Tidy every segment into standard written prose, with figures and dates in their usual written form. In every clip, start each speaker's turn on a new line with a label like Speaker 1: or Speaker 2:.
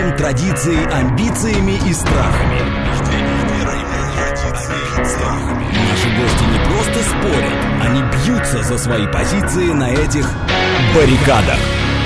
Speaker 1: рождением, традицией, амбициями и страхами. Наши гости не просто спорят, они бьются за свои позиции на этих баррикадах.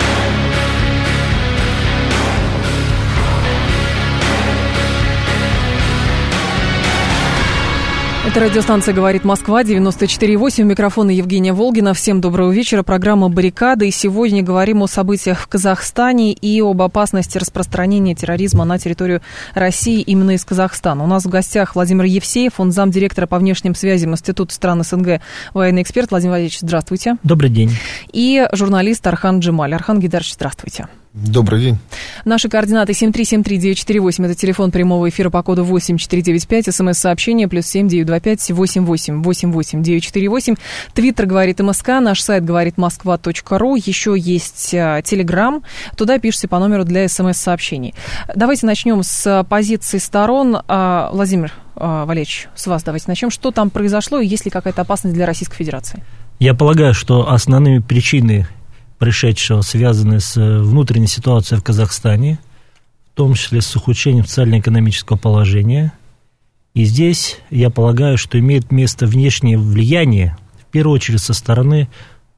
Speaker 2: Это радиостанция «Говорит Москва», 94,8. У микрофона Евгения Волгина. Всем доброго вечера. Программа «Баррикады». И сегодня говорим о событиях в Казахстане и об опасности распространения терроризма на территорию России именно из Казахстана. У нас в гостях Владимир Евсеев, он замдиректора по внешним связям Института стран СНГ, военный эксперт. Владимир Владимирович, здравствуйте.
Speaker 3: Добрый день.
Speaker 2: И журналист Архан Джемаль. Архан Гейдарович, здравствуйте.
Speaker 4: Добрый день.
Speaker 2: Наши координаты 7373948, это телефон прямого эфира по коду 8495, смс-сообщение +7 925 88 88 948, твиттер «Говорит МСК», наш сайт говоритмосква.ру, еще есть телеграм, туда пишите по номеру для смс-сообщений. Давайте начнем с позиции сторон. Владимир Валерьевич, с вас давайте начнем. Что там произошло и есть ли какая-то опасность для Российской Федерации?
Speaker 3: Я полагаю, что основными причинами происшедшего связаны с внутренней ситуацией в Казахстане, в том числе с ухудшением социально-экономического положения. И здесь, я полагаю, что имеет место внешнее влияние, в первую очередь со стороны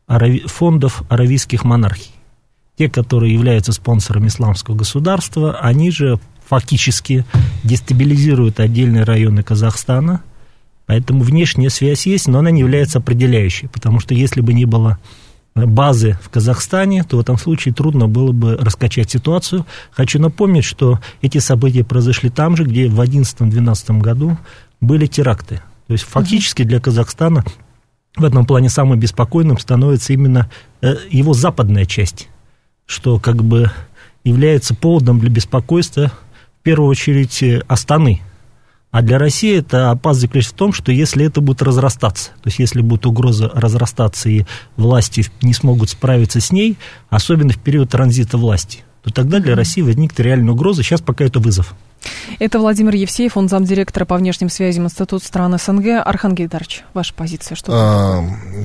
Speaker 3: фондов аравийских монархий. Те, которые являются спонсорами исламского государства, они же фактически дестабилизируют отдельные районы Казахстана. Поэтому внешняя связь есть, но она не является определяющей, потому что если бы не было базы в Казахстане, то в этом случае трудно было бы раскачать ситуацию. Хочу напомнить, что эти события произошли там же, где в 2011-2012 году были теракты. То есть фактически для Казахстана в этом плане самым беспокойным становится именно его западная часть, что как бы является поводом для беспокойства в первую очередь Астаны. А для России это опасность заключается в том, что если это будет разрастаться, то есть если будет угроза разрастаться и власти не смогут справиться с ней, особенно в период транзита власти, то тогда для России возникнет реальная угроза. Сейчас пока это вызов.
Speaker 2: Это Владимир Евсеев, он замдиректора по внешним связям Института стран СНГ. Архан Гейдарович, ваша позиция? Что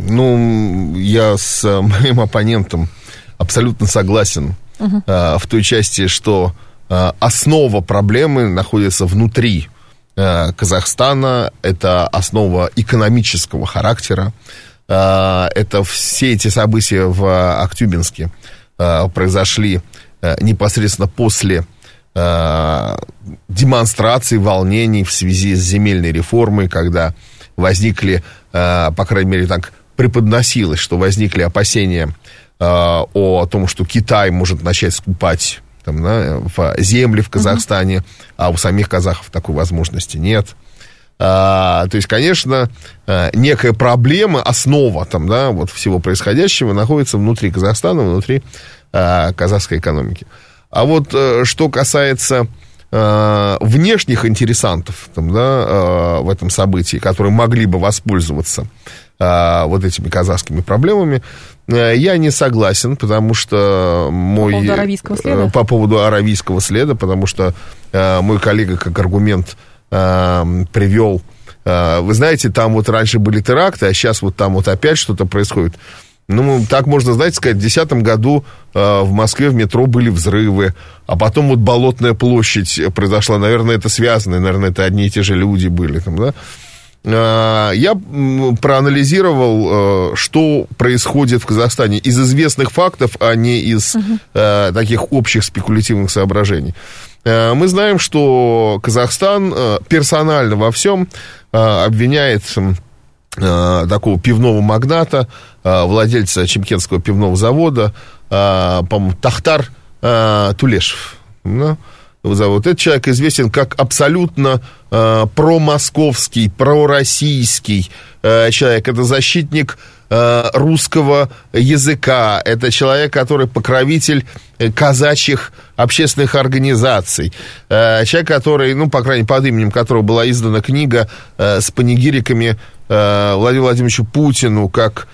Speaker 4: я с моим оппонентом абсолютно согласен в той части, что основа проблемы находится внутри Казахстана, это основа экономического характера, это все эти события в Актюбинске произошли непосредственно после демонстраций, волнений в связи с земельной реформой, когда возникли, по крайней мере так преподносилось, что возникли опасения о том, что Китай может начать скупать там, в земли в Казахстане, а у самих казахов такой возможности нет. То есть, конечно, некая проблема, основа там, вот всего происходящего находится внутри Казахстана, внутри казахской экономики. А вот что касается внешних интересантов там, в этом событии, которые могли бы воспользоваться вот этими казахскими проблемами, я не согласен, потому что по поводу аравийского следа, потому что мой коллега как аргумент привел, вы знаете, там вот раньше были теракты, а сейчас вот там вот опять что-то происходит. Ну, так можно, знаете, сказать, в 2010 году в Москве в метро были взрывы, а потом вот Болотная площадь произошла, наверное, это связано, наверное, это одни и те же люди были там, да. Я проанализировал, что происходит в Казахстане из известных фактов, а не из таких общих спекулятивных соображений. Мы знаем, что Казахстан персонально во всем обвиняет такого пивного магната, владельца Чимкентского пивного завода, по-моему, Тахтар Тулешев. Вот этот человек известен как абсолютно промосковский, пророссийский человек. Это защитник русского языка. Это человек, который покровитель казачьих общественных организаций. Человек, который, по крайней мере, под именем которого была издана книга с панигириками Владимиру Владимировичу Путину, как,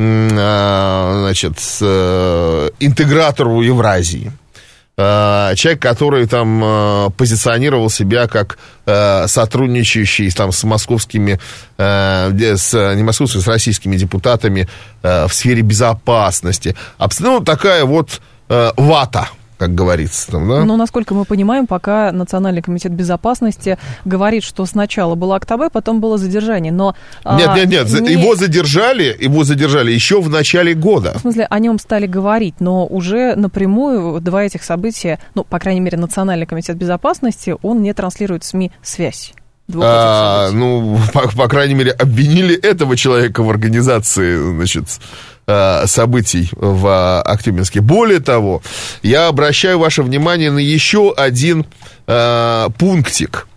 Speaker 4: интегратору Евразии. Человек, который там позиционировал себя как сотрудничающий там с московскими, не московскими, с российскими депутатами в сфере безопасности. Абсолютно такая вот вата, как говорится. Там, да?
Speaker 2: Но, насколько мы понимаем, пока Национальный комитет безопасности говорит, что сначала было Актобе, потом было задержание. Но,
Speaker 4: нет, его задержали еще в начале года.
Speaker 2: В смысле, о нем стали говорить, но уже напрямую два этих события, ну, по крайней мере, Национальный комитет безопасности, он не транслирует в СМИ связь.
Speaker 4: По крайней мере, обвинили этого человека в организации, значит, событий в Актюбинске. Более того, я обращаю ваше внимание на еще один пунктик.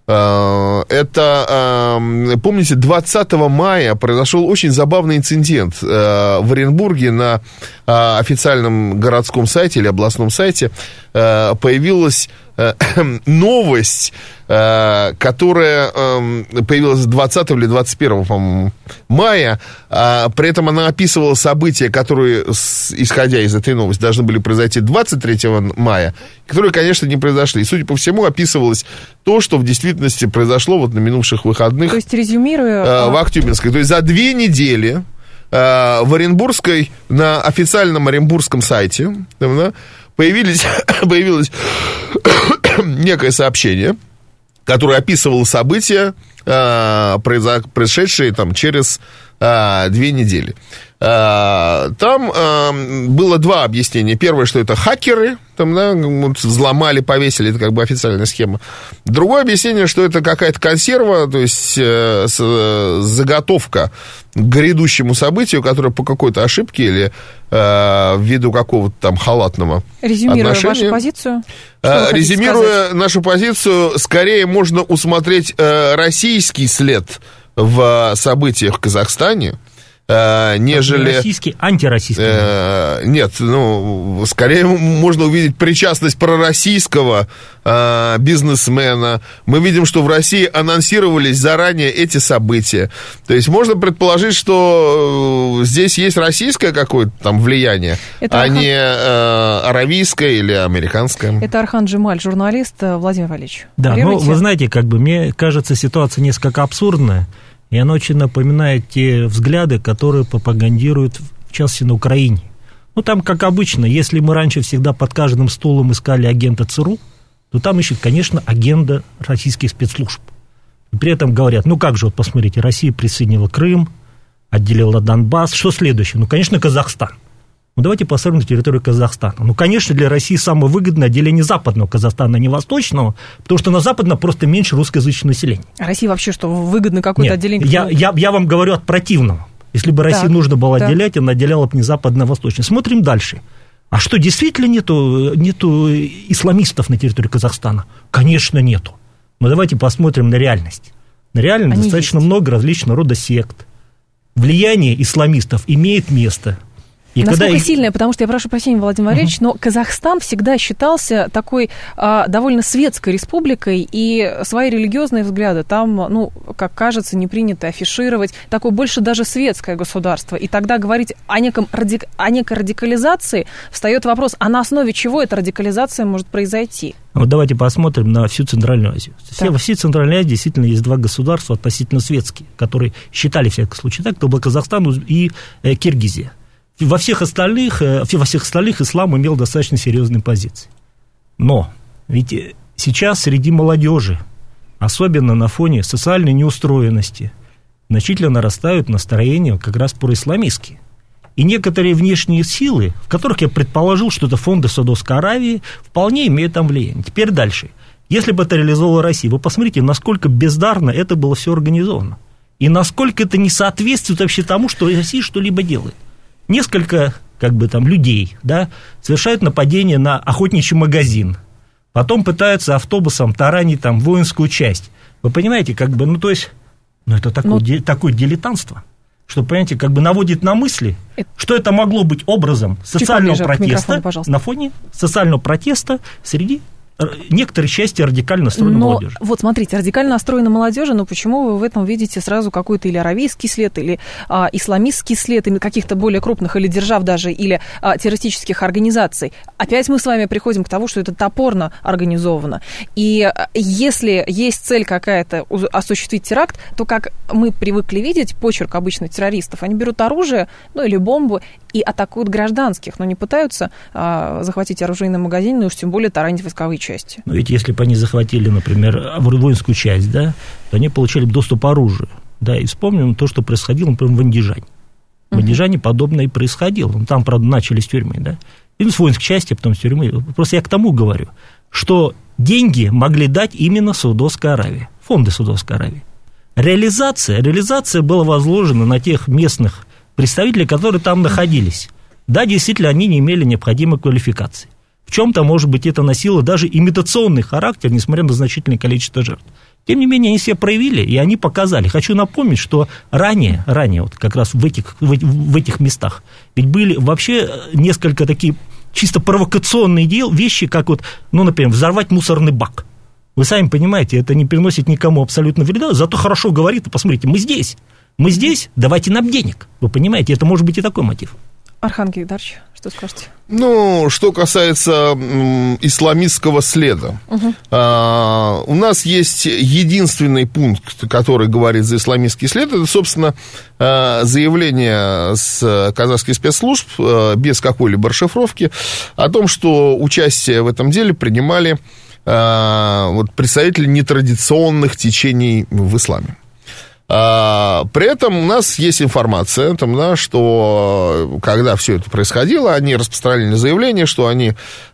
Speaker 4: Это, помните, 20 мая произошел очень забавный инцидент в Оренбурге. На официальном городском сайте или областном сайте появилась новость, которая появилась 20 или 21, по-моему, мая. При этом она описывала события, которые, исходя из этой новости, должны были произойти 23 мая, которые, конечно, не произошли. И, судя по всему, описывалось то, что в действительности произошло вот на минувших выходных.
Speaker 2: То есть, резюмируя...
Speaker 4: в Актюбинской. То есть, за 2 недели в Оренбургской, на официальном оренбургском сайте, да, появилось некое сообщение, которое описывало события, происшедшие там через 2 недели. Там было 2 объяснения. Первое, что это хакеры, там, да, взломали, повесили, это как бы официальная схема. Другое объяснение, что это какая-то консерва, то есть заготовка к грядущему событию, которое по какой-то ошибке или ввиду какого-то там халатного
Speaker 2: Резюмируя
Speaker 4: отношения.
Speaker 2: вашу позицию?
Speaker 4: Резюмируя нашу позицию, скорее можно усмотреть российский след в событиях в Казахстане, нежели...
Speaker 3: Российский, антироссийский.
Speaker 4: Нет, ну, скорее можно увидеть причастность пророссийского бизнесмена. Мы видим, что в России анонсировались заранее эти события. То есть можно предположить, что здесь есть российское какое-то там влияние, не аравийское или американское.
Speaker 2: Это Архан Джемаль, журналист. Владимир Валерьевич.
Speaker 3: Да, ну, вы знаете, как бы мне кажется, ситуация несколько абсурдная. И она очень напоминает те взгляды, которые пропагандируют, в частности, на Украине. Ну, там, как обычно, если мы раньше всегда под каждым стулом искали агента ЦРУ, то там ищут, конечно, агента российских спецслужб. И при этом говорят, ну как же, вот посмотрите, Россия присоединила Крым, отделила Донбасс, что следующее? Ну, конечно, Казахстан. Ну, давайте посмотрим на территорию Казахстана. Ну, конечно, для России самое выгодное отделение западного Казахстана, а не восточного, потому что на западном просто меньше русскоязычного населения.
Speaker 2: А России вообще что, выгодно какое-то отделение?
Speaker 3: Я вам говорю от противного. Если бы России нужно было отделять, она отделяла бы не западное, а восточное. Смотрим дальше. А что, действительно нету исламистов на территории Казахстана? Конечно, нету. Но давайте посмотрим на реальность. На реальность достаточно много различного рода сект. Влияние исламистов имеет место. И
Speaker 2: насколько сильное, потому что я прошу прощения, Владимир Валерьевич, но Казахстан всегда считался такой довольно светской республикой, и свои религиозные взгляды там, ну, как кажется, не принято афишировать, такое больше даже светское государство. И тогда говорить о некой радикализации, встает вопрос, а на основе чего эта радикализация может произойти?
Speaker 3: Вот давайте посмотрим на всю Центральную Азию. Во всей Центральной Азии действительно есть 2 государства относительно светские, которые считали, в всяком случае, так, это был Казахстан и Киргизия. Во всех остальных ислам имел достаточно серьезные позиции. Но ведь сейчас среди молодежи, особенно на фоне социальной неустроенности, значительно нарастают настроения как раз происламистские. И некоторые внешние силы, в которых я предположил, что это фонды Саудовской Аравии, вполне имеют там влияние. Теперь дальше. Если бы это реализовала Россия, вы посмотрите, насколько бездарно это было все организовано. И насколько это не соответствует вообще тому, что Россия что-либо делает. Несколько, людей, совершают нападение на охотничий магазин, потом пытаются автобусом таранить воинскую часть. Вы понимаете, это такое дилетантство, что, понимаете, наводит на мысли, что это могло быть образом социального протеста на фоне социального протеста среди некоторой части радикально настроенной молодежи.
Speaker 2: Вот смотрите, радикально настроенной молодежи, но почему вы в этом видите сразу какой-то или аравийский след, или исламистский след, или каких-то более крупных, или держав даже, или террористических организаций? Опять мы с вами приходим к тому, что это топорно организовано. И если есть цель какая-то осуществить теракт, то, как мы привыкли видеть, почерк обычно террористов, они берут оружие, ну или бомбу, и атакуют гражданских, но не пытаются захватить оружейный магазин, ну уж тем более таранить войсковые части.
Speaker 3: Но ведь если бы они захватили, например, воинскую часть, да, то они получали бы доступ к оружию. Да, и вспомним то, что происходило, например, в Андижане. В Андижане подобное и происходило. Там, правда, начали с тюрьмы, да. И с воинской части, а потом с тюрьмы. Просто я к тому говорю, что деньги могли дать именно Саудовская Аравия, фонды Саудовской Аравии. Реализация была возложена на тех местных представители, которые там находились. Да, действительно, они не имели необходимой квалификации. В чем-то, может быть, это носило даже имитационный характер, несмотря на значительное количество жертв. Тем не менее, они себя проявили, и они показали. Хочу напомнить, что ранее вот как раз в этих местах, ведь были вообще несколько такие чисто провокационные вещи, как вот, ну, например, взорвать мусорный бак. Вы сами понимаете, это не приносит никому абсолютно вреда, зато хорошо говорит, посмотрите, мы здесь, давайте нам денег. Вы понимаете, это может быть и такой мотив.
Speaker 2: Архан Гейдарович, что скажете?
Speaker 4: Ну, что касается исламистского следа, у нас есть единственный пункт, который говорит за исламистский след, это, собственно, заявление с казахских спецслужб без какой-либо расшифровки о том, что участие в этом деле принимали представители нетрадиционных течений в исламе. При этом у нас есть информация, что когда все это происходило, они распространяли заявление, что они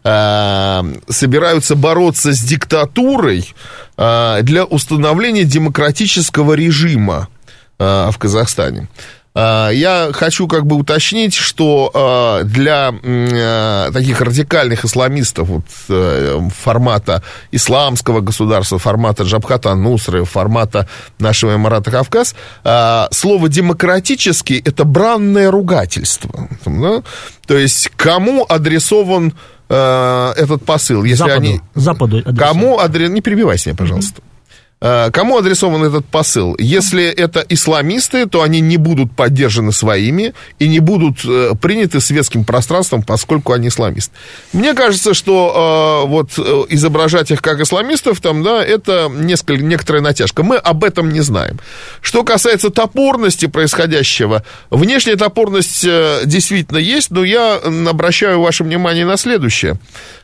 Speaker 4: собираются бороться с диктатурой для установления демократического режима в Казахстане. Я хочу уточнить, что для таких радикальных исламистов формата исламского государства, формата Джабхата ан-Нусры, формата нашего Эмирата Кавказ, слово «демократический» — это бранное ругательство. Да? То есть кому адресован этот посыл? Если
Speaker 3: Западу
Speaker 4: не перебивайся меня, пожалуйста. Кому адресован этот посыл? Если это исламисты, то они не будут поддержаны своими и не будут приняты светским пространством, поскольку они исламисты. Мне кажется, что изображать их как исламистов, это некоторая натяжка. Мы об этом не знаем. Что касается топорности происходящего, внешняя топорность действительно есть, но я обращаю ваше внимание на следующее.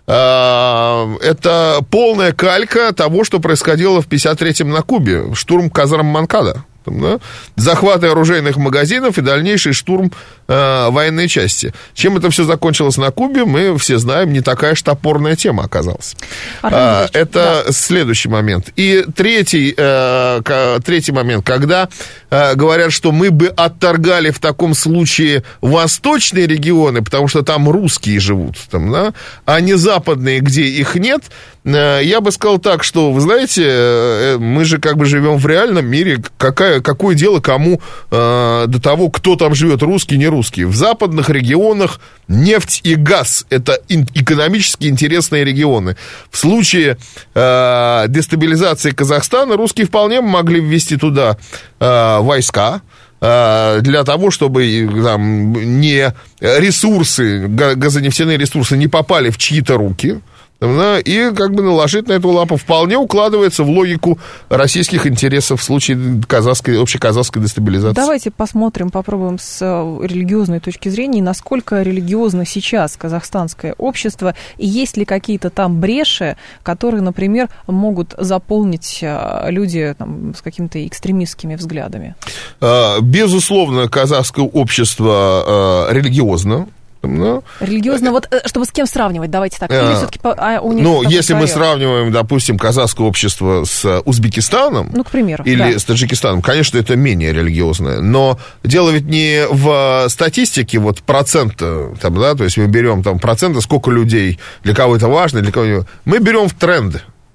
Speaker 4: Это полная калька того, что происходило в 1953-м на Кубе. Штурм Казарм-Манкада. Да? Захваты оружейных магазинов и дальнейший штурм военной части. Чем это все закончилось на Кубе, мы все знаем, не такая же топорная тема оказалась. Это следующий момент. И третий момент, когда говорят, что мы бы отторгали в таком случае восточные регионы, потому что там русские живут, а не западные, где их нет. Я бы сказал так, что, вы знаете, мы же живем в реальном мире, какое дело кому до того, кто там живет, русский, не русский. В западных регионах нефть и газ – это экономически интересные регионы. В случае дестабилизации Казахстана русские вполне могли ввести туда войска, для того, чтобы не ресурсы, газонефтяные ресурсы не попали в чьи-то руки, и наложить на эту лапу вполне укладывается в логику российских интересов в случае общеказахской дестабилизации.
Speaker 2: Давайте попробуем с религиозной точки зрения, насколько религиозно сейчас казахстанское общество, и есть ли какие-то там бреши, которые, например, могут заполнить люди с какими-то экстремистскими взглядами?
Speaker 4: Безусловно, казахское общество религиозно.
Speaker 2: Религиозно, чтобы с кем сравнивать, давайте так. Или все-таки
Speaker 4: если мы сравниваем, допустим, казахское общество с Узбекистаном, к примеру, или с Таджикистаном, конечно, это менее религиозное. Но дело ведь не в статистике процента, то есть мы берем проценты, сколько людей, для кого это важно, для кого не. Мы берем в тренды.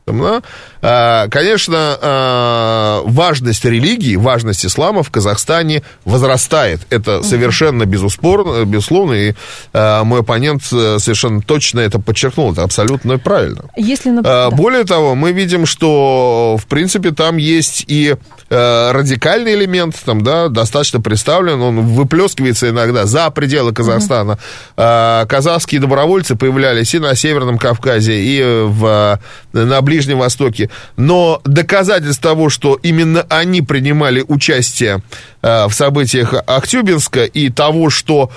Speaker 4: Там, да? Конечно, важность религии, важность ислама в Казахстане возрастает. Это совершенно безусловно, и мой оппонент совершенно точно это подчеркнул. Это абсолютно правильно. Более того, мы видим, что, в принципе, там есть и радикальный элемент, там, да, достаточно представлен, он выплескивается иногда за пределы Казахстана. Казахские добровольцы появлялись и на Северном Кавказе, и на Ближнем Востоке. Но доказательств того, что именно они принимали участие в событиях Актюбинска, и того, что,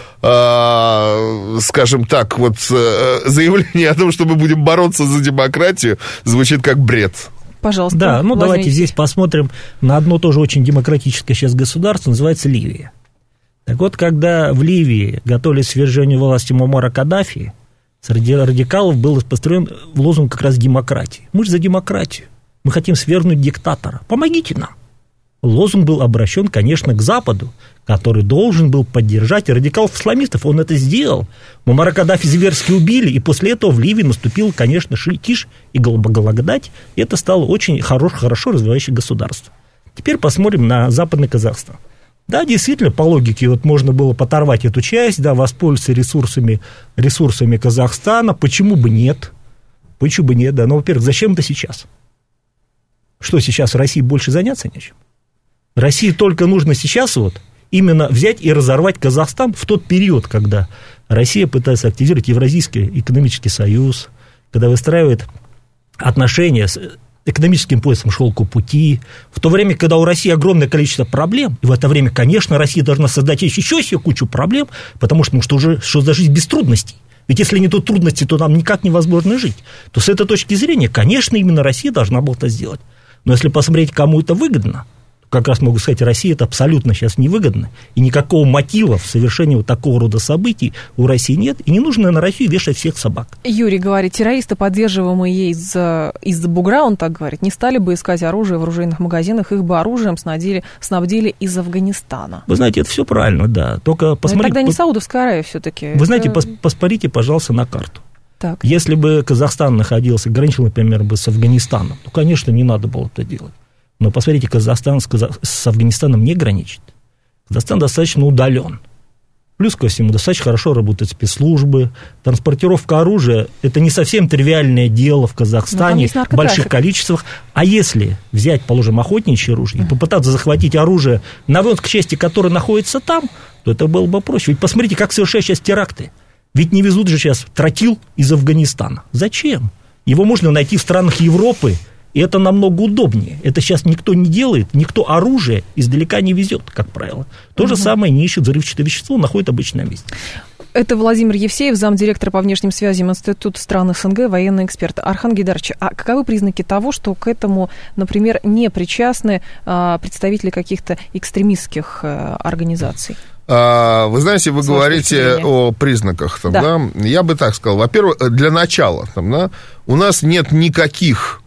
Speaker 4: скажем так, вот заявление о том, что мы будем бороться за демократию, звучит как бред.
Speaker 2: Пожалуйста.
Speaker 3: Да, ну давайте здесь посмотрим на одно тоже очень демократическое сейчас государство, называется Ливия. Так вот, когда в Ливии готовили свержению власти Муаммара Каддафи, среди радикалов был построен лозунг как раз демократии. Мы же за демократию. Мы хотим свергнуть диктатора. Помогите нам. Лозунг был обращен, конечно, к Западу, который должен был поддержать радикалов-исламистов. Он это сделал. Муаммара Каддафи зверски убили, и после этого в Ливии наступил, конечно, тишь и благодать. И это стало очень хорошо развивающее государство. Теперь посмотрим на Западный Казахстан. Да, действительно, по логике, вот можно было оторвать эту часть, да, воспользоваться ресурсами Казахстана. Почему бы нет? Почему бы нет, да? Ну, во-первых, зачем это сейчас? Что сейчас в России больше заняться нечем? России только нужно сейчас вот именно взять и разорвать Казахстан в тот период, когда Россия пытается активизировать Евразийский экономический союз, когда выстраивает отношения с экономическим поясом шелкового пути, в то время, когда у России огромное количество проблем, и в это время, конечно, Россия должна создать еще себе кучу проблем, потому что, что за жизнь без трудностей? Ведь если не то трудности, то нам никак невозможно жить. То с этой точки зрения, конечно, именно Россия должна была это сделать. Но если посмотреть, кому это выгодно, как раз могу сказать, России это абсолютно сейчас невыгодно, и никакого мотива в совершении вот такого рода событий у России нет, и не нужно на Россию вешать всех собак.
Speaker 2: Юрий говорит, террористы, поддерживаемые из-за бугра, он так говорит, не стали бы искать оружие в оружейных магазинах, их бы оружием снабдили из Афганистана.
Speaker 3: Вы знаете, это все правильно, да, только посмотрите...
Speaker 2: Но тогда не Саудовская Аравия все-таки.
Speaker 3: Вы знаете, посмотрите, пожалуйста, на карту.
Speaker 2: Так.
Speaker 3: Если бы Казахстан граничил, например, с Афганистаном, то, конечно, не надо было это делать. Но посмотрите, Казахстан с Афганистаном не граничит. Казахстан достаточно удален. Плюс ко всему, достаточно хорошо работают спецслужбы. Транспортировка оружия – это не совсем тривиальное дело в Казахстане в больших количествах. А если взять, положим, охотничье оружие и попытаться захватить оружие на воинской части, которое находится там, то это было бы проще. Ведь посмотрите, как совершают сейчас теракты. Ведь не везут же сейчас тротил из Афганистана. Зачем? Его можно найти в странах Европы, и это намного удобнее. Это сейчас никто не делает, никто оружие издалека не везет, как правило. То же самое не ищет взрывчатое вещество, находит обычное место.
Speaker 2: Это Владимир Евсеев, замдиректора по внешним связям Института стран СНГ, военный эксперт. Архан Гейдарович, а каковы признаки того, что к этому, например, не причастны представители каких-то экстремистских организаций?
Speaker 4: Вы знаете, вы говорите о признаках. Там, да. Я бы так сказал. Во-первых, для начала там, да, у нас нет никаких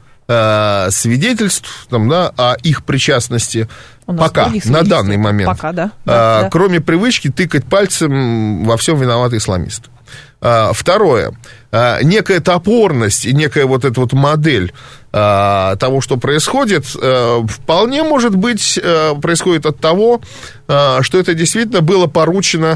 Speaker 4: свидетельств там, да, о их причастности пока, на данный момент.
Speaker 2: Пока, да.
Speaker 4: Кроме привычки тыкать пальцем во всем виноваты исламисты. Второе. Некая топорность и некая вот эта вот модель того, что происходит, вполне может быть происходит от того, что это действительно было поручено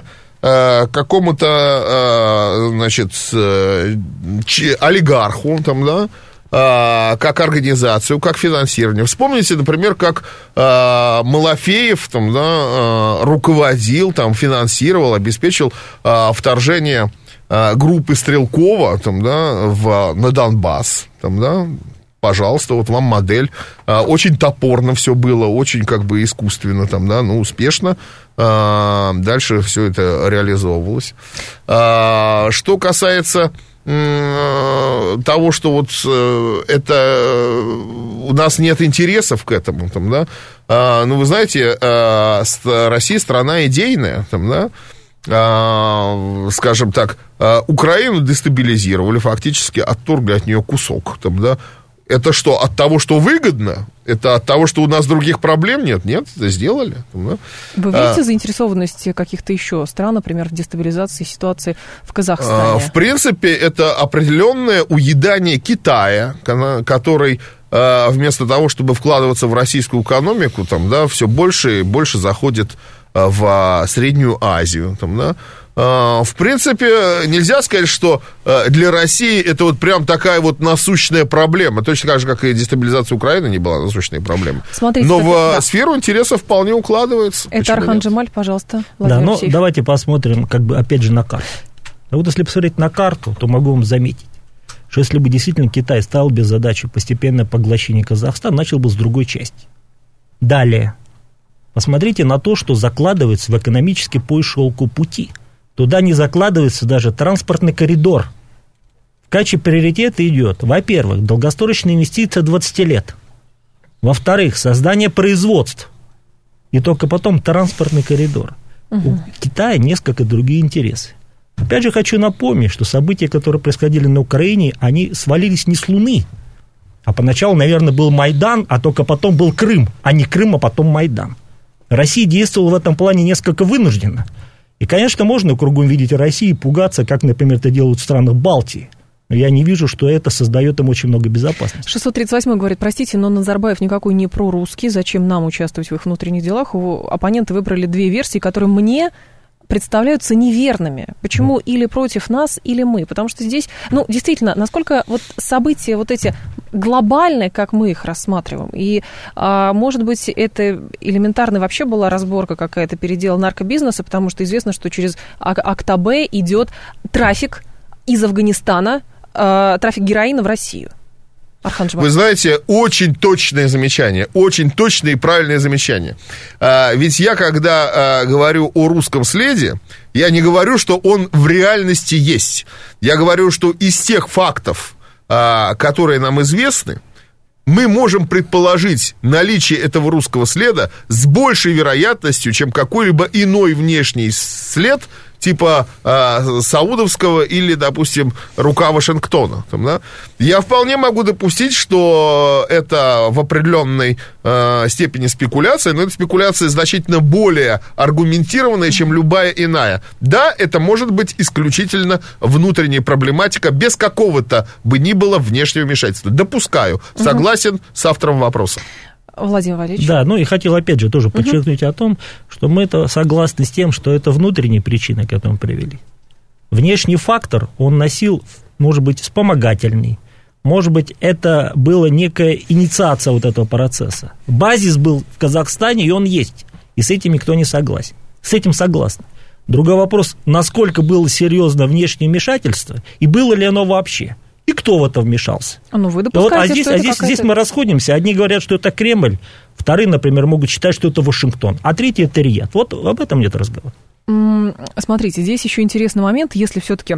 Speaker 4: какому-то, значит, олигарху, там, да, как организацию, как финансирование. Вспомните, например, как Малафеев там, да, руководил, там, финансировал, обеспечил вторжение группы Стрелкова там, да, на Донбасс. Там, да, пожалуйста, вот вам модель. Очень топорно все было, очень как бы искусственно, там, да, но успешно. Дальше все это реализовывалось. Что касается того, что вот это у нас нет интересов к этому, там, да, ну, вы знаете, Россия страна идейная, там, да, скажем так, Украину дестабилизировали, фактически отторгли от нее кусок, там, да, Это что, от того, что выгодно? Это от того, что у нас других проблем нет? Нет, это сделали. Да?
Speaker 2: Вы видите заинтересованность каких-то еще стран, например, в дестабилизации ситуации в Казахстане?
Speaker 4: В принципе, это определенное уедание Китая, который вместо того, чтобы вкладываться в российскую экономику, там, да, все больше и больше заходит в Среднюю Азию. Там, да. В принципе, нельзя сказать, что для России это вот прям такая вот насущная проблема. Точно так же, как и дестабилизация Украины не была насущной проблемой.
Speaker 2: Смотрите,
Speaker 4: но в сферу интересов вполне укладывается.
Speaker 2: Это Архан Джемаль, пожалуйста.
Speaker 3: Да, но давайте посмотрим, как бы, опять же, на карту. Вот если посмотреть на карту, то могу вам заметить, что если бы действительно Китай стал без задачи постепенное поглощение Казахстана, начал бы с другой части. Далее. Посмотрите на то, что закладывается в экономический по шелку пути. Туда не закладывается даже транспортный коридор. В качестве приоритета идет, во-первых, долгосрочная инвестиция 20 лет. Во-вторых, создание производств. И только потом транспортный коридор. У Китая несколько другие интересы. Опять же, хочу напомнить, что события, которые происходили на Украине, они свалились не с Луны. А поначалу, наверное, был Майдан, а только потом был Крым. А не Крым, а потом Майдан. Россия действовала в этом плане несколько вынужденно. И, конечно, можно кругом видеть Россию и пугаться, как, например, это делают в странах Балтии. Но я не вижу, что это создает им очень много безопасности.
Speaker 2: 638 говорит, простите, но Назарбаев никакой не прорусский, зачем нам участвовать в их внутренних делах? Оппоненты выбрали две версии, которые мне представляются неверными. Почему или против нас, или мы? Потому что здесь, ну, действительно, насколько вот события вот эти глобальные, как мы их рассматриваем, и, может быть, это элементарно вообще была разборка какая-то, передел наркобизнеса, потому что известно, что через Актобе идет трафик из Афганистана, трафик героина в Россию.
Speaker 4: Вы знаете, очень точное замечание, очень точное и правильное замечание. Ведь я, когда говорю о русском следе, я не говорю, что он в реальности есть. Я говорю, что из тех фактов, которые нам известны, мы можем предположить наличие этого русского следа с большей вероятностью, чем какой-либо иной внешний след, типа саудовского или, допустим, рука Вашингтона. Там, да? Я вполне могу допустить, что это в определенной степени спекуляция, но эта спекуляция значительно более аргументированная, чем любая иная. Да, это может быть исключительно внутренняя проблематика, без какого-то бы ни было внешнего вмешательства. Допускаю. Согласен с автором вопроса.
Speaker 2: Владимир Валерьевич.
Speaker 3: Да, ну и хотел опять же тоже подчеркнуть о том, что мы это согласны с тем, что это внутренние причины, к этому привели. Внешний фактор, он носил, может быть, вспомогательный, может быть, это была некая инициация вот этого процесса. Базис был в Казахстане, и он есть, и с этим никто не согласен. С этим согласны. Другой вопрос, насколько было серьезно внешнее вмешательство, и было ли оно вообще. И кто в это вмешался?
Speaker 2: Ну, вы допускаете,
Speaker 3: здесь мы расходимся. Одни говорят, что это Кремль, вторые, например, могут считать, что это Вашингтон, а третьи это Риад. Вот об этом нет разговора.
Speaker 2: Смотрите, здесь еще интересный момент, если все-таки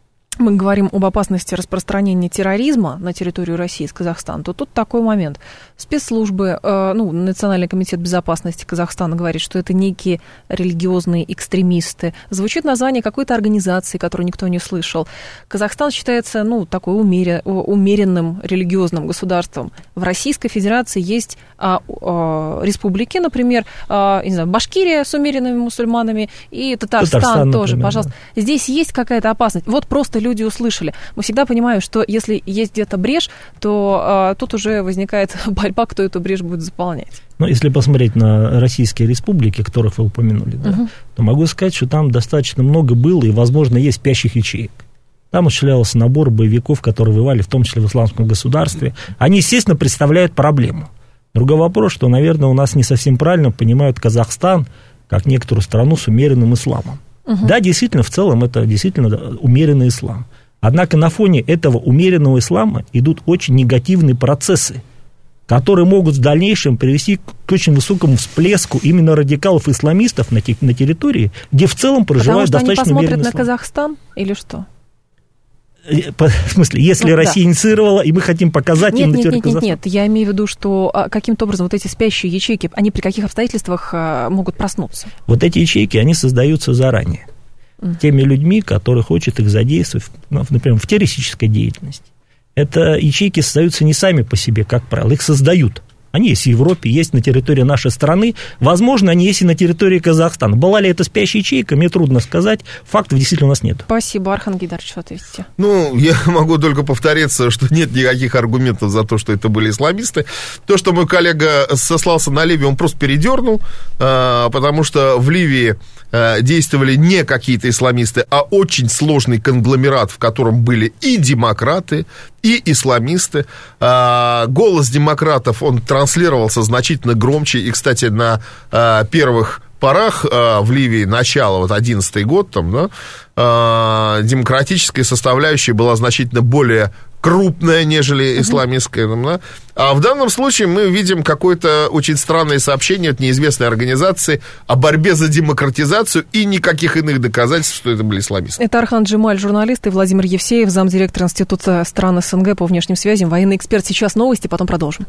Speaker 2: мы говорим об опасности распространения терроризма на территорию России из Казахстана, то тут такой момент. Спецслужбы, Национальный комитет безопасности Казахстана говорит, что это некие религиозные экстремисты. Звучит название какой-то организации, которую никто не слышал. Казахстан считается, такой умеренным религиозным государством. В Российской Федерации есть республики, например, Башкирия с умеренными мусульманами и Татарстан тоже, например, пожалуйста. Да. Здесь есть какая-то опасность. Вот просто люди услышали. Мы всегда понимаем, что если есть где-то брешь, то тут уже возникает борьба, кто эту брешь будет заполнять.
Speaker 3: Если посмотреть на российские республики, которых вы упомянули, то могу сказать, что там достаточно много было и, возможно, есть спящих ячеек. Там осуществлялся набор боевиков, которые воевали, в том числе в исламском государстве. Они, естественно, представляют проблему. Другой вопрос, что, наверное, у нас не совсем правильно понимают Казахстан как некоторую страну с умеренным исламом. Да, действительно, в целом это действительно умеренный ислам. Однако на фоне этого умеренного ислама идут очень негативные процессы, которые могут в дальнейшем привести к очень высокому всплеску именно радикалов-исламистов на территории, где в целом проживают достаточно умеренный ислам.
Speaker 2: Потому что они посмотрят на Казахстан или что?
Speaker 3: В смысле, если Россия инициировала, и мы хотим показать им на территории Казахстана?
Speaker 2: Нет, я имею в виду, что каким-то образом вот эти спящие ячейки, они при каких обстоятельствах могут проснуться?
Speaker 3: Вот эти ячейки, они создаются заранее. Теми людьми, которые хотят их задействовать, например, в террористической деятельности. Это ячейки создаются не сами по себе, как правило, их создают. Они есть в Европе, есть на территории нашей страны. Возможно, они есть и на территории Казахстана. Была ли это спящая ячейка, мне трудно сказать. Фактов действительно у нас нет.
Speaker 2: Спасибо. Архан Гейдарович, что ответите?
Speaker 4: Ну, я могу только повториться, что нет никаких аргументов за то, что это были исламисты. То, что мой коллега сослался на Ливию, он просто передернул, потому что в Ливии действовали не какие-то исламисты, а очень сложный конгломерат, в котором были и демократы, и исламисты. Голос демократов, он транслировался значительно громче. И, кстати, на первых порах в Ливии, начало, вот 11-й год, там, да, демократическая составляющая была значительно более крупная, нежели исламистская. Да? А в данном случае мы видим какое-то очень странное сообщение от неизвестной организации о борьбе за демократизацию и никаких иных доказательств, что это были исламисты.
Speaker 2: Это Архан Джемаль, журналист, и Владимир Евсеев, замдиректора Института стран СНГ по внешним связям, военный эксперт. Сейчас новости, потом продолжим.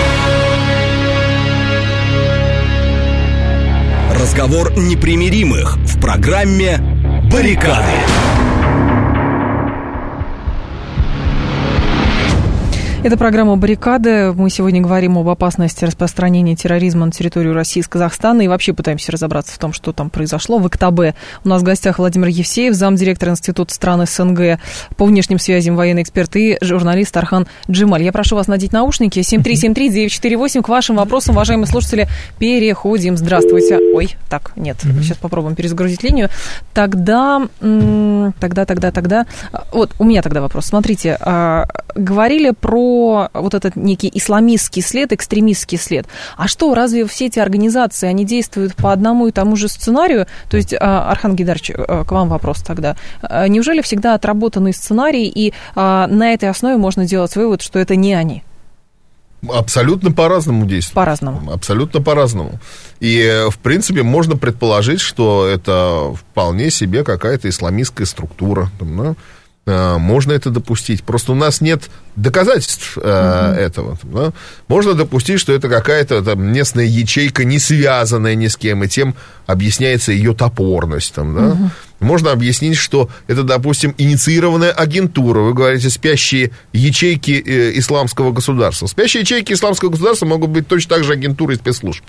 Speaker 1: Разговор непримиримых в программе «Баррикады».
Speaker 2: Это программа «Баррикады». Мы сегодня говорим об опасности распространения терроризма на территорию России из Казахстана и вообще пытаемся разобраться в том, что там произошло. В ОКТБ у нас в гостях Владимир Евсеев, замдиректора Института стран СНГ по внешним связям, военный эксперт, и журналист Архан Джемаль. Я прошу вас надеть наушники. 7373948. К вашим вопросам, уважаемые слушатели, переходим. Здравствуйте. Ой, так, нет. Сейчас попробуем перезагрузить линию. Тогда. Вот, у меня тогда вопрос. Смотрите, говорили про вот этот некий исламистский след, экстремистский след. А что, разве все эти организации, они действуют по одному и тому же сценарию? То есть, Архан Гейдарович, к вам вопрос тогда. Неужели всегда отработанный сценарий, и на этой основе можно делать вывод, что это не они?
Speaker 4: Абсолютно по-разному действуют.
Speaker 2: По-разному.
Speaker 4: Абсолютно по-разному. И, в принципе, можно предположить, что это вполне себе какая-то исламистская структура, да? Можно это допустить. Просто у нас нет доказательств этого. Да? Можно допустить, что это какая-то там местная ячейка, не связанная ни с кем, и тем объясняется ее топорность. Там, да? Можно объяснить, что это, допустим, инициированная агентура. Вы говорите, спящие ячейки исламского государства. Спящие ячейки исламского государства могут быть точно так же агентурой спецслужб.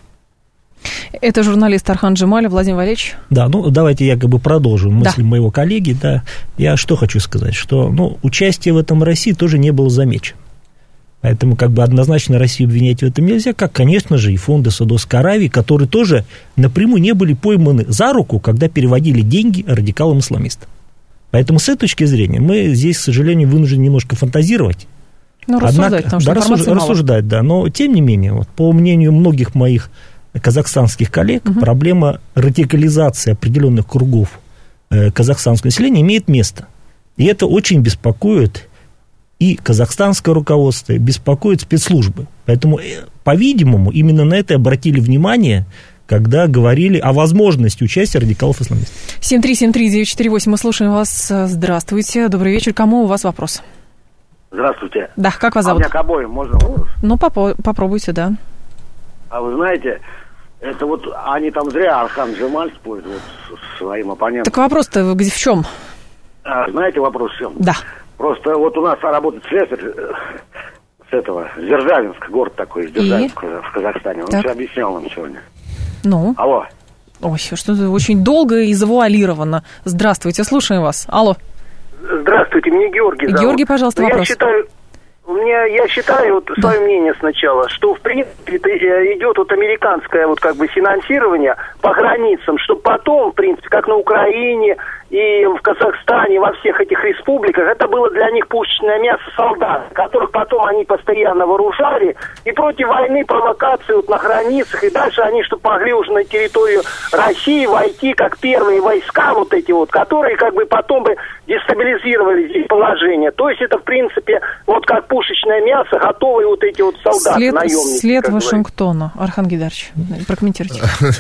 Speaker 2: Это журналист Архан Джемаль. Владимир Валерьевич.
Speaker 3: Да, ну давайте я продолжу мысли моего коллеги. Да. Я что хочу сказать, что участие в этом России тоже не было замечено. Поэтому однозначно Россию обвинять в этом нельзя, как, конечно же, и фонды Саудовской Аравии, которые тоже напрямую не были пойманы за руку, когда переводили деньги радикалам-исламистам. Поэтому с этой точки зрения мы здесь, к сожалению, вынуждены немножко фантазировать.
Speaker 2: Рассуждать, потому что
Speaker 3: рассуждать, да. Но, тем не менее, по мнению многих моих казахстанских коллег, проблема радикализации определенных кругов казахстанского населения имеет место. И это очень беспокоит и казахстанское руководство, беспокоит спецслужбы. Поэтому, по-видимому, именно на это обратили внимание, когда говорили о возможности участия радикалов-исламистов.
Speaker 2: 7373948, мы слушаем вас. Здравствуйте, добрый вечер. Кому у вас вопрос?
Speaker 5: Здравствуйте.
Speaker 2: Да, как вас зовут?
Speaker 5: У меня к обоим можно вопрос?
Speaker 2: Ну, попробуйте, да.
Speaker 5: А вы знаете, это вот они там зря Архан Джемаль спорит с своим оппонентом.
Speaker 2: Так вопрос-то в чем?
Speaker 5: Знаете, вопрос в чем?
Speaker 2: Да.
Speaker 5: Просто вот у нас работает слесарь с этого, Дзержавинск, город такой, Дзержавинск в Казахстане. Он все объяснял нам сегодня.
Speaker 2: Ну?
Speaker 5: Алло.
Speaker 2: Ой, что-то очень долго и завуалировано. Здравствуйте, слушаем вас. Алло.
Speaker 6: Здравствуйте, меня Георгий зовут.
Speaker 2: Георгий, пожалуйста, вопрос.
Speaker 6: Я считаю, свое мнение сначала, что, в принципе, идет американское финансирование по границам, чтобы потом, в принципе, как на Украине и в Казахстане, во всех этих республиках, это было для них пушечное мясо солдат, которых потом они постоянно вооружали, и против войны, провокации на границах, и дальше они, чтобы могли уже на территорию России войти, как первые войска которые потом бы дестабилизировали здесь положение. То есть это, в принципе, как пушечное мясо, готовые солдаты, наемники.
Speaker 2: След Вашингтона. Архан Гейдарович, прокомментируйте.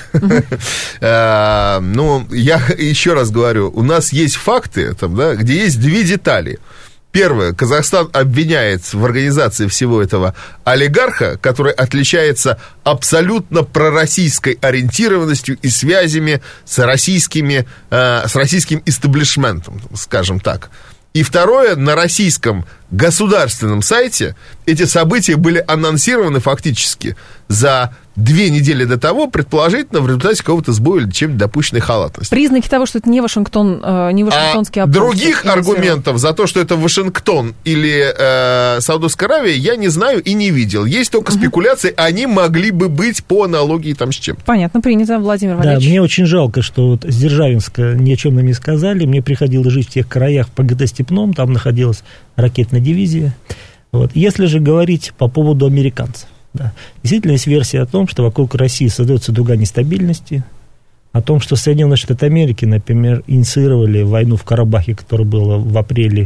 Speaker 4: Я еще раз говорю, у нас есть факты, где есть две детали. Первое, Казахстан обвиняет в организации всего этого олигарха, который отличается абсолютно пророссийской ориентированностью и связями с российским истеблишментом, скажем так. И второе, на российском государственном сайте эти события были анонсированы фактически за 2 недели до того, предположительно, в результате какого-то сбоя или чем-то допущенной халатности.
Speaker 2: Признаки того, что это не Вашингтонский опрос.
Speaker 4: Других аргументов за то, что это Вашингтон или Саудовская Аравия, я не знаю и не видел. Есть только спекуляции, они могли бы быть по аналогии там с чем-то.
Speaker 2: Понятно, принято, Владимир Валерьевич.
Speaker 3: Да, мне очень жалко, что вот с Дзержавинска ни о чем нам не сказали. Мне приходилось жить в тех краях в ПГТ-Степном, там находилась ракетная дивизия. Вот. Если же говорить по поводу американцев, да. Действительно, есть версия о том, что вокруг России создается дуга нестабильности, о том, что Соединенные Штаты Америки, например, инициировали войну в Карабахе, которая была в апреле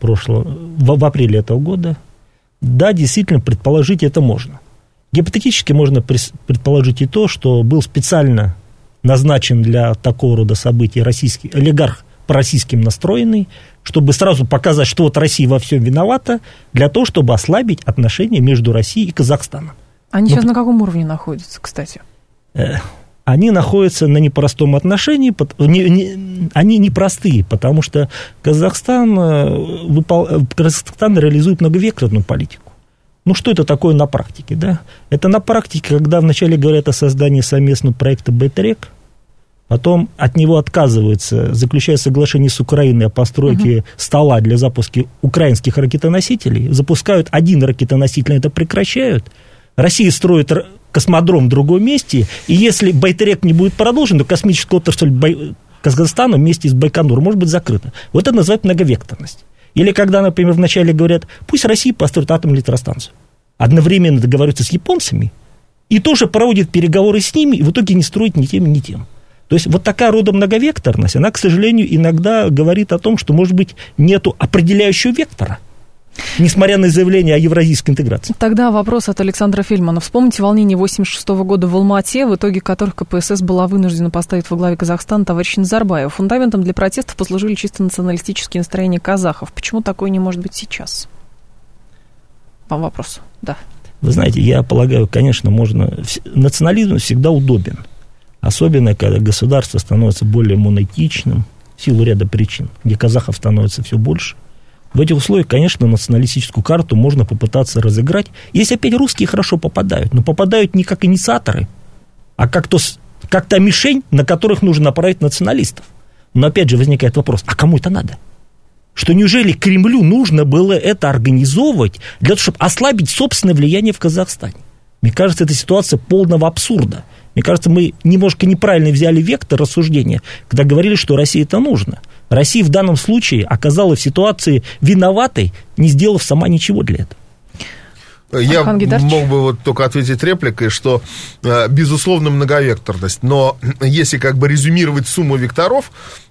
Speaker 3: этого года. Да, действительно, предположить это можно. Гипотетически можно предположить и то, что был специально назначен для такого рода событий российский олигарх, по-российским настроенный, чтобы сразу показать, что вот Россия во всем виновата, для того, чтобы ослабить отношения между Россией и Казахстаном.
Speaker 2: Они сейчас на каком уровне находятся, кстати?
Speaker 3: Они находятся на непростом отношении, они непростые, потому что Казахстан реализует многовекторную политику. Ну, что это такое на практике, да? Это на практике, когда вначале говорят о создании совместного проекта «Байтерек», потом от него отказываются, заключая соглашение с Украиной о постройке стола для запуска украинских ракетоносителей, запускают один ракетоноситель, это прекращают. Россия строит космодром в другом месте, и если Байтерек не будет продолжен, то космическая отрасль Казахстана вместе с Байконуром может быть закрыта. Вот это называют многовекторность. Или когда, например, вначале говорят, пусть Россия построит атомную электростанцию, одновременно договариваются с японцами, и тоже проводят переговоры с ними, и в итоге не строят ни тем, ни тем. То есть вот такая рода многовекторность, она, к сожалению, иногда говорит о том, что, может быть, нету определяющего вектора, несмотря на заявление о евразийской интеграции.
Speaker 2: Тогда вопрос от Александра Фельдмана. Вспомните волнение 1986 года в Алма-Ате, в итоге которых КПСС была вынуждена поставить во главе Казахстана товарища Назарбаева. Фундаментом для протестов послужили чисто националистические настроения казахов. Почему такое не может быть сейчас? Вам вопрос. Да.
Speaker 3: Вы знаете, я полагаю, конечно, можно... Национализм всегда удобен. Особенно, когда государство становится более монотичным, в силу ряда причин, где казахов становится все больше. В этих условиях, конечно, националистическую карту можно попытаться разыграть. Если опять русские хорошо попадают, но попадают не как инициаторы, а как-то мишень, на которых нужно направить националистов. Но опять же возникает вопрос, а кому это надо? Что неужели Кремлю нужно было это организовывать для того, чтобы ослабить собственное влияние в Казахстане? Мне кажется, это ситуация полного абсурда. Мне кажется, мы немножко неправильно взяли вектор рассуждения, когда говорили, что России это нужно. Россия в данном случае оказалась в ситуации виноватой, не сделав сама ничего для этого.
Speaker 4: Я мог бы вот только ответить репликой, что, безусловно, многовекторность, но если как бы резюмировать сумму векторов,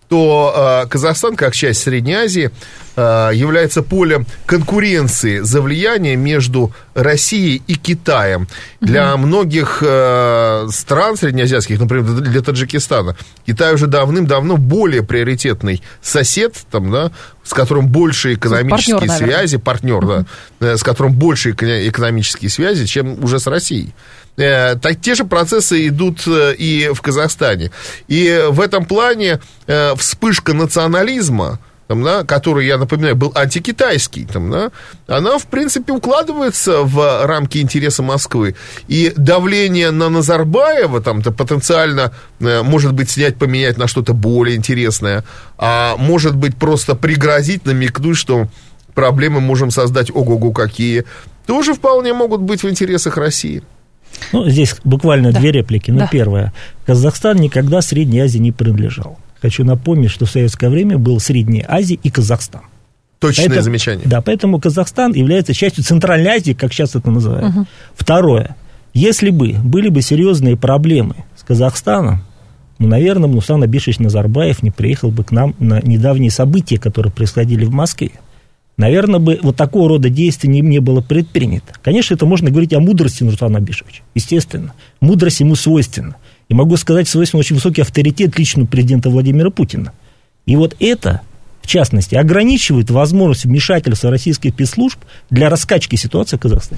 Speaker 4: то Казахстан, как часть Средней Азии, является полем конкуренции за влияние между Россией и Китаем. Для многих стран среднеазиатских, например, для Таджикистана, Китай уже давным-давно более приоритетный сосед, там, да, с которым больше экономические связи, партнер, да, с которым больше экономические связи, чем уже с Россией. Так, те же процессы идут и в Казахстане. И в этом плане вспышка национализма, там, да, который, я напоминаю, был антикитайский, там, да, она, в принципе, укладывается в рамки интереса Москвы. И давление на Назарбаева там-то потенциально, может быть, снять, поменять на что-то более интересное, а может быть, просто пригрозить, намекнуть, что проблемы можем создать ого-го какие, тоже вполне могут быть в интересах России.
Speaker 3: Ну, здесь буквально две реплики. Ну, первое. Казахстан никогда Средней Азии не принадлежал. Хочу напомнить, что в советское время был Средняя Азия и Казахстан.
Speaker 4: Точное замечание.
Speaker 3: Да, поэтому Казахстан является частью Центральной Азии, как сейчас это называют. Второе. Если бы были бы серьезные проблемы с Казахстаном, ну, наверное, Нурсултан Абишевич Назарбаев не приехал бы к нам на недавние события, которые происходили в Москве. Наверное, бы вот такого рода действий не было предпринято. Конечно, это можно говорить о мудрости Нурсултана Абишевича. Естественно, мудрость ему свойственна. И могу сказать, свойственно очень высокий авторитет лично президента Владимира Путина. И вот это, в частности, ограничивает возможность вмешательства российских спецслужб для раскачки ситуации в Казахстане.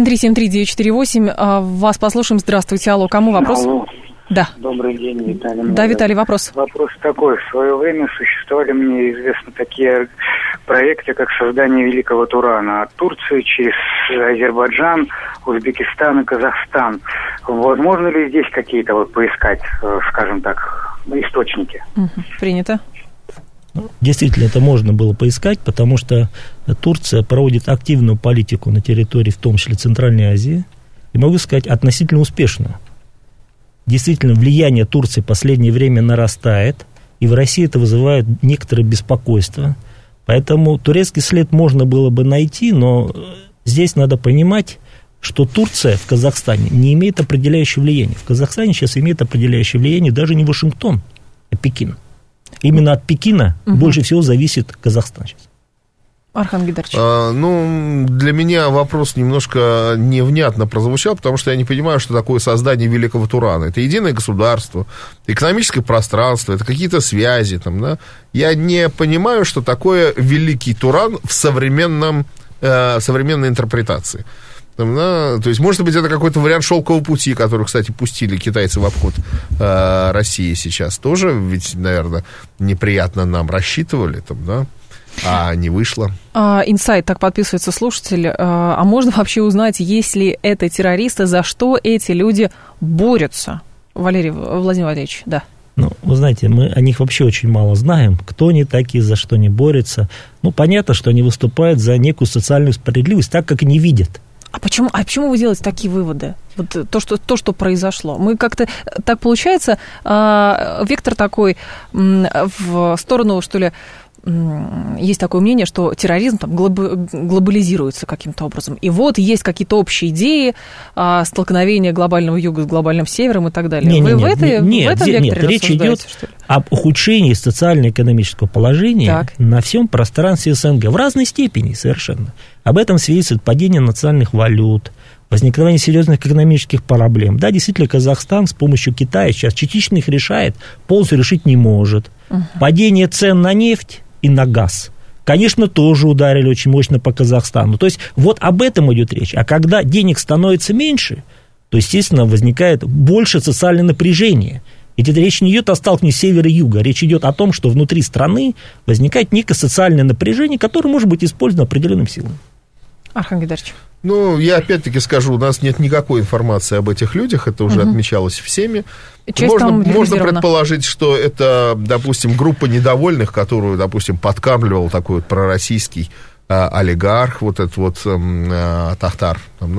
Speaker 2: 7373948. Вас послушаем. Здравствуйте. Алло, кому вопрос?
Speaker 7: Алло.
Speaker 2: Да.
Speaker 7: Добрый день, Виталий.
Speaker 2: Да, Виталий, вопрос.
Speaker 7: Вопрос такой. В свое время существовали, мне известно, такие проекте как создание Великого Турана от Турции через Азербайджан, Узбекистан и Казахстан. Возможно ли здесь какие-то вот поискать, скажем так, источники?
Speaker 2: Принято.
Speaker 3: Действительно, это можно было поискать, потому что Турция проводит активную политику на территории, в том числе Центральной Азии, и, могу сказать, относительно успешную. Действительно, влияние Турции в последнее время нарастает, и в России это вызывает некоторое беспокойство. Поэтому турецкий след можно было бы найти, но здесь надо понимать, что Турция в Казахстане не имеет определяющего влияния. В Казахстане сейчас имеет определяющее влияние даже не Вашингтон, а Пекин. Именно от Пекина больше всего зависит Казахстан сейчас.
Speaker 2: Архан Гайдарович.
Speaker 4: Для меня вопрос немножко невнятно прозвучал, потому что я не понимаю, что такое создание Великого Турана. Это единое государство, экономическое пространство, это какие-то связи. Там, да? Я не понимаю, что такое Великий Туран в современной интерпретации. Да, то есть, может быть, это какой-то вариант шелкового пути, который, кстати, пустили китайцы в обход России сейчас. Тоже ведь, наверное, неприятно нам рассчитывали, там, да, а не вышло.
Speaker 2: Инсайт, так подписывается слушатель. А можно вообще узнать, есть ли это террористы, за что эти люди борются? Валерий Владимирович, да.
Speaker 3: Ну, вы знаете, мы о них вообще очень мало знаем, кто они такие, за что они борются. Ну, понятно, что они выступают за некую социальную справедливость, так, как они видят.
Speaker 2: А почему вы делаете такие выводы? Вот то, что произошло. Мы как-то так получается, вектор такой в сторону, что ли, есть такое мнение, что терроризм там глобализируется каким-то образом. И вот есть какие-то общие идеи, столкновения глобального юга с глобальным севером и так далее. Вы в этом векторе
Speaker 3: речь идет об ухудшении социально-экономического положения на всем пространстве СНГ в разной степени совершенно. Об этом свидетельствует падение национальных валют, возникновение серьезных экономических проблем. Да, действительно, Казахстан с помощью Китая сейчас частично их решает, полностью решить не может. Падение цен на нефть и на газ, конечно, тоже ударили очень мощно по Казахстану. То есть вот об этом идет речь. А когда денег становится меньше, то, естественно, возникает больше социальное напряжение. Ведь это речь не идет о сталкивании севера и юга, речь идет о том, что внутри страны возникает некое социальное напряжение, которое может быть использовано определенным силам.
Speaker 2: Архан Гайдарович.
Speaker 4: Ну, я опять-таки скажу, у нас нет никакой информации об этих людях, это уже отмечалось всеми. Можно предположить, что это, допустим, группа недовольных, которую, допустим, подкармливал такой вот пророссийский олигарх, вот этот вот Тахтар, там,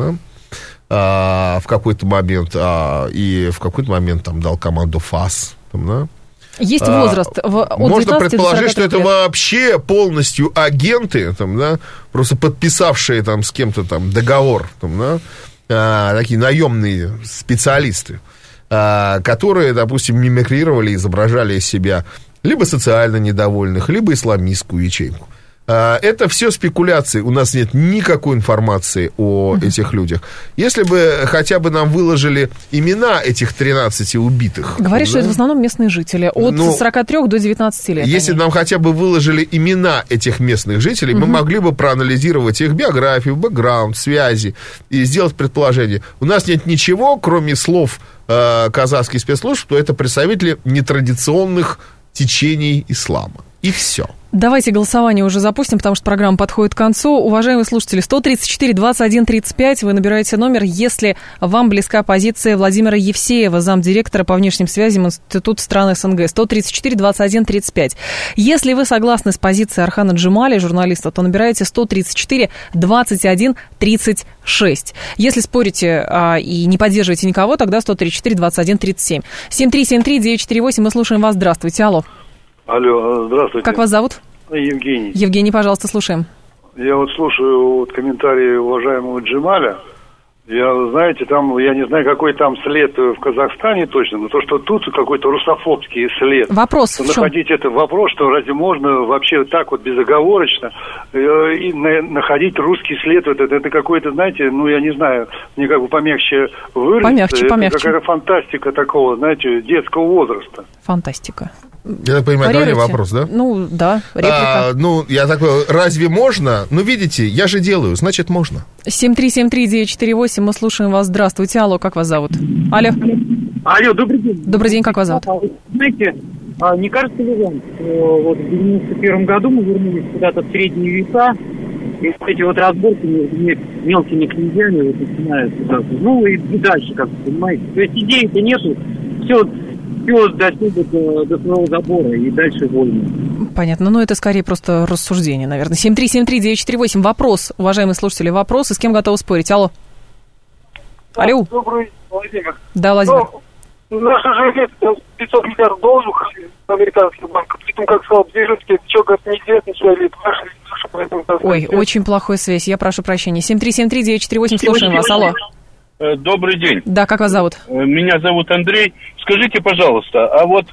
Speaker 4: да, в какой-то момент, и в какой-то момент там дал команду ФАС, там, да.
Speaker 2: Есть возраст от
Speaker 4: можно предположить, что это вообще полностью агенты, там, да, просто подписавшие там с кем-то там договор, там, да, такие наемные специалисты, которые, допустим, мимикрировали, изображали из себя либо социально недовольных, либо исламистскую ячейку. Это все спекуляции, у нас нет никакой информации о этих людях. Если бы хотя бы нам выложили имена этих 13 убитых...
Speaker 2: Говорят, что это в основном местные жители, от 43 до 19 лет.
Speaker 4: Если нам хотя бы выложили имена этих местных жителей, мы могли бы проанализировать их биографию, бэкграунд, связи и сделать предположение. У нас нет ничего, кроме слов казахских спецслужб, что это представители нетрадиционных течений ислама. И все.
Speaker 2: Давайте голосование уже запустим, потому что программа подходит к концу. Уважаемые слушатели, 134-21-35, вы набираете номер, если вам близка позиция Владимира Евсеева, замдиректора по внешним связям Института стран СНГ. 134-21-35. Если вы согласны с позицией Архана Джемали, журналиста, то набираете 134-21-36. Если спорите и не поддерживаете никого, тогда 134-21-37. 7373948, мы слушаем вас. Здравствуйте, алло.
Speaker 8: Алло, здравствуйте.
Speaker 2: Как вас зовут?
Speaker 8: Евгений.
Speaker 2: Евгений, пожалуйста, слушаем.
Speaker 8: Я вот слушаю комментарии уважаемого Джемаля. Знаете, там, я не знаю, какой там след в Казахстане точно, но то, что тут какой-то русофобский след.
Speaker 2: Вопрос в чем?
Speaker 8: Находить это вопрос, что разве можно вообще так вот безоговорочно находить русский след? Это какой-то, знаете, я не знаю, мне как бы помягче выразиться.
Speaker 2: Помягче.
Speaker 8: Какая-то фантастика такого, знаете, детского возраста.
Speaker 2: Фантастика.
Speaker 4: Я так понимаю, главный вопрос, да?
Speaker 2: Ну, да, реплика.
Speaker 4: Я такой, разве можно? Видите, я же делаю, значит, можно.
Speaker 2: 7373948, мы слушаем вас. Здравствуйте, алло, как вас зовут? Алло.
Speaker 9: Алло, добрый день.
Speaker 2: Добрый день, как вас зовут?
Speaker 9: Знаете,
Speaker 7: А не кажется ли вам, что вот в 91 году мы вернулись куда-то в средние века, и вот эти вот разборки между мелкими князьями вот начинаются как бы, ну и дальше, как вы понимаете. То есть идеи-то нету, все до своего забора и дальше войны.
Speaker 2: Понятно, но это скорее просто рассуждение, наверное. 7373948, вопрос, уважаемые слушатели, вопрос, и с кем готовы спорить? Алло. Алло.
Speaker 9: Добрый день, Владимир.
Speaker 2: Да, Владимир.
Speaker 9: Наша же 500 миллиардов долларов американских банков. Притом, как сказал Бзежинский, это что, говорит, неизвестно, что или ваши, поэтому...
Speaker 2: Ой, очень плохая связь, я прошу прощения. 7373948, слушаем вас, алло.
Speaker 10: Добрый день.
Speaker 2: Да, как вас зовут?
Speaker 10: Меня зовут Андрей. Скажите, пожалуйста, а вот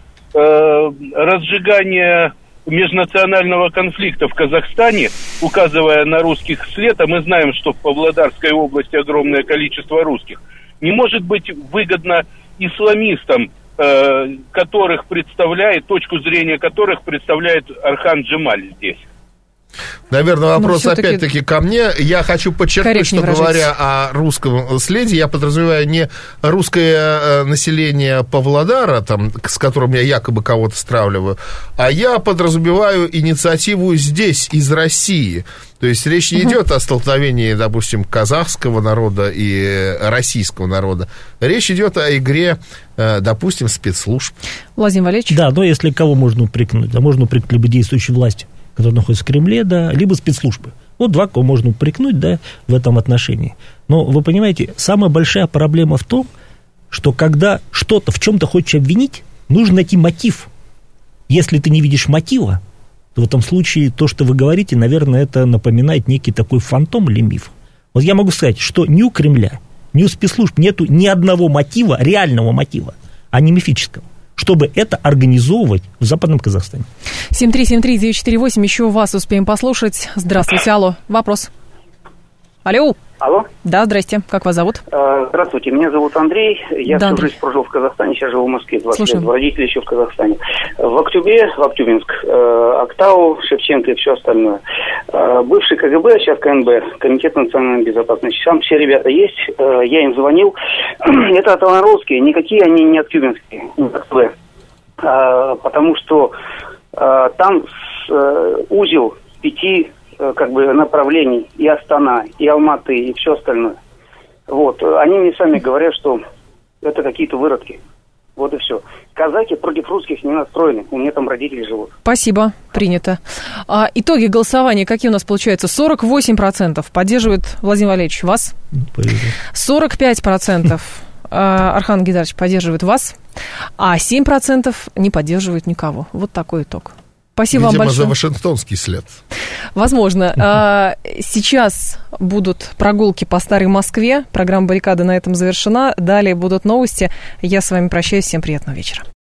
Speaker 10: разжигание межнационального конфликта в Казахстане, указывая на русских след, а мы знаем, что в Павлодарской области огромное количество русских, не может быть выгодно исламистам, которых представляет, точку зрения которых представляет Орхан Джемаль здесь?
Speaker 4: Наверное, вопрос опять-таки ко мне. Я хочу подчеркнуть, что говоря о русском следе, я подразумеваю не русское население Павлодара, там, с которым я якобы кого-то стравливаю, а я подразумеваю инициативу здесь, из России. То есть речь не идет о столкновении, допустим, казахского народа и российского народа. Речь идет о игре, допустим, спецслужб.
Speaker 2: Владимир Валерьевич?
Speaker 3: Да, но если кого можно упрекнуть? Да, можно упрекнуть либо действующей власти, которые находятся в Кремле, да, либо спецслужбы. Вот два, кого можно упрекнуть, да, в этом отношении. Но вы понимаете, самая большая проблема в том, что когда что-то в чем-то хочешь обвинить, нужно найти мотив. Если ты не видишь мотива, то в этом случае то, что вы говорите, наверное, это напоминает некий такой фантом или миф. Вот я могу сказать, что ни у Кремля, ни у спецслужб нету ни одного мотива, реального мотива, а не мифического, чтобы это организовывать в Западном Казахстане.
Speaker 2: 7373948, еще вас успеем послушать. Здравствуйте, алло, вопрос. Алло.
Speaker 6: Алло.
Speaker 2: Да, здрасте, как вас зовут?
Speaker 6: Здравствуйте, меня зовут Андрей, я всю жизнь прожил в Казахстане, сейчас живу в Москве, 20 лет, родители еще в Казахстане. В октябре, в Актюбинск, Актау, Шевченко и все остальное. Бывший КГБ, сейчас КНБ, Комитет национальной безопасности, там все ребята есть, я им звонил. Это аталонрусские, никакие они не актюбинские, не КГБ, потому что там узел 5 как бы направлений, и Астана, и Алматы, и все остальное. Вот. Они мне сами говорят, что это какие-то выродки. Вот и все. Казаки против русских не настроены. У меня там родители живут.
Speaker 2: Спасибо, принято. Итоги голосования какие у нас получаются? 48% поддерживает Владимир Валерьевич вас. 45% Орхан Гейдарович поддерживает вас, а 7% не поддерживает никого. Вот такой итог. Спасибо вам большое.
Speaker 4: Видимо, за вашингтонский след.
Speaker 2: Возможно. Сейчас будут прогулки по Старой Москве. Программа «Баррикады» на этом завершена. Далее будут новости. Я с вами прощаюсь. Всем приятного вечера.